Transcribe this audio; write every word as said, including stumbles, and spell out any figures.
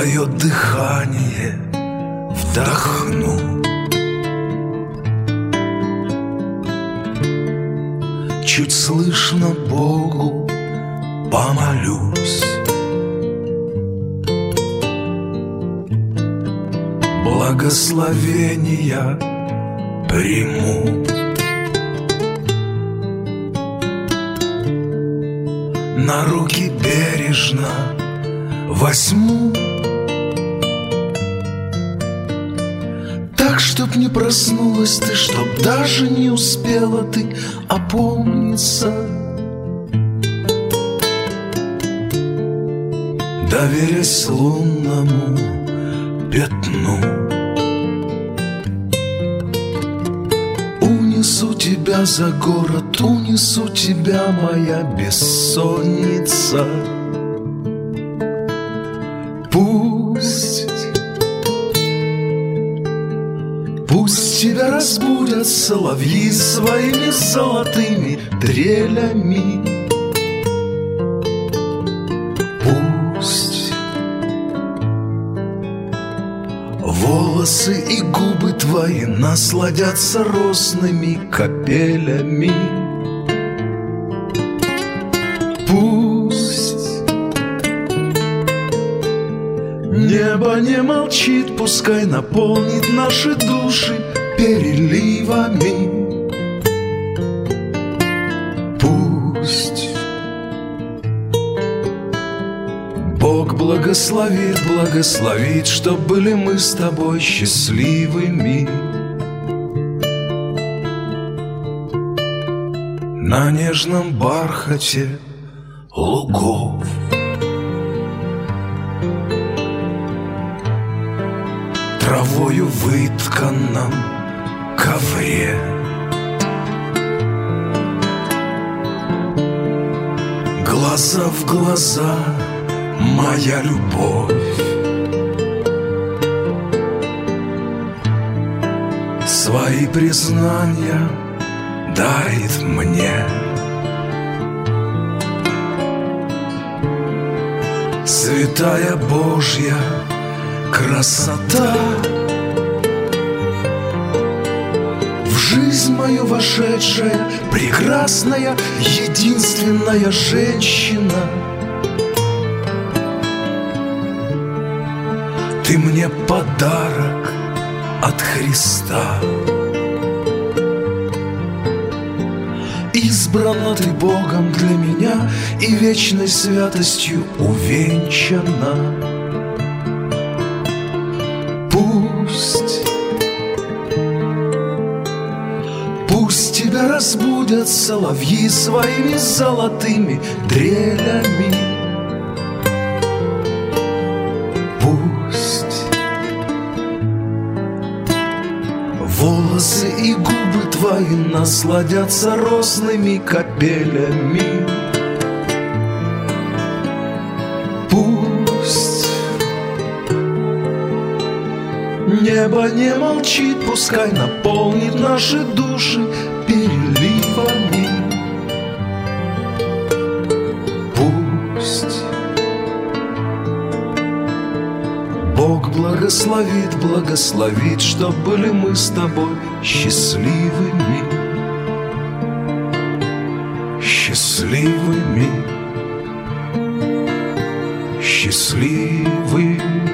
твое дыхание вдохну. Чуть слышно Богу помолюсь. Благословения приму. На руки бережно возьму, так, чтоб не проснулась ты, чтоб даже не успела ты опомниться. Доверясь лунному пятну, унесу тебя за город, унесу тебя, моя бессонница. Пусть, пусть тебя разбудят соловьи своими золотыми трелями. Пусть волосы и губы твои насладятся росными капелями. Пусть небо не молчит, пускай наполнит наши души переливами. Пусть Бог благословит, благословит, чтоб были мы с тобой счастливыми. На нежном бархате лугов, травою вытканном ковре, глаза в глаза, моя любовь. Свои признания дарит мне. Святая Божья красота, в жизнь мою вошедшая, прекрасная, единственная женщина. Ты мне подарок от Христа. Избрана ты Богом для меня и вечной святостью увенчана. Пусть, пусть тебя разбудят соловьи своими золотыми трелями. Пусть волосы и губы твои насладятся росными капелями. Пусть небо не молчит, пускай наполнит наши души переливами. Пусть Бог благословит, благословит, чтоб были мы с тобой счастливыми. Счастливыми, счастливыми.